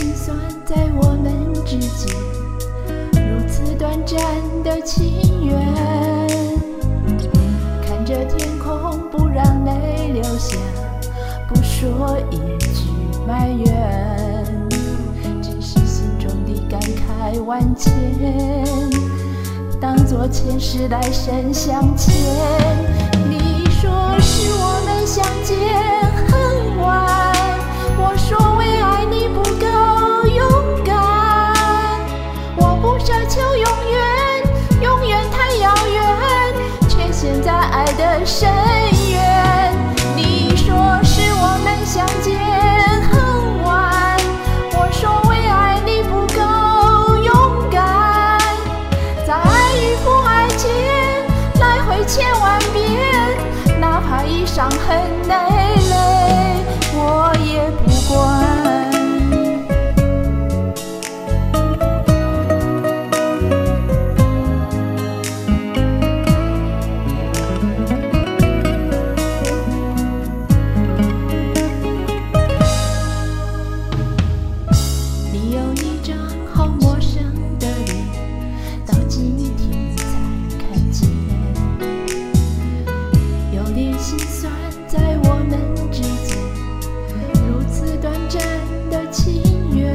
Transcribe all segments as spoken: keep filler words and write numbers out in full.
心酸在我们之间，如此短暂的情缘。看着天空，不让泪流下，不说一句埋怨，只是心中的感慨万千，当作前世来生相欠。你说是我们相见恨晚，我说为爱你不够勇敢。我不奢求永远，永远太遥远，却陷在爱的深渊。你说是我们相见恨晚，我说为爱你不够勇敢。在爱与不爱间来回千万遍，哪怕已伤痕累累，我也不管。你有一张好陌生的脸，到今天才看见，有点心酸在我们之间，如此短暂的情缘。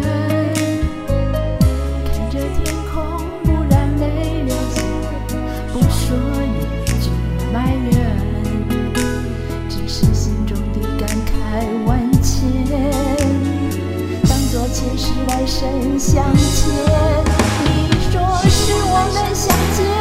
看着天空，不让泪流下，不说一句埋怨，只是心中的感慨万千，当作前世来生相欠。你说是我们相见